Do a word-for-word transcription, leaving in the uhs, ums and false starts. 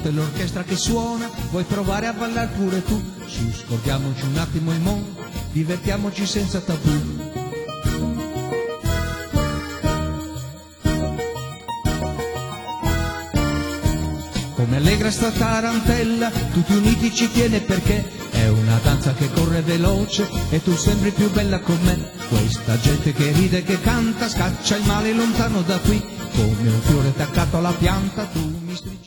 sente l'orchestra che suona, vuoi provare a ballare pure tu? Su, scordiamoci un attimo il mondo, divertiamoci senza tabù. Come allegra sta tarantella, tutti uniti ci tiene perché è una danza che corre veloce e tu sembri più bella con me. Questa gente che ride e che canta scaccia il male lontano da qui, come un fiore attaccato alla pianta tu mi stringi.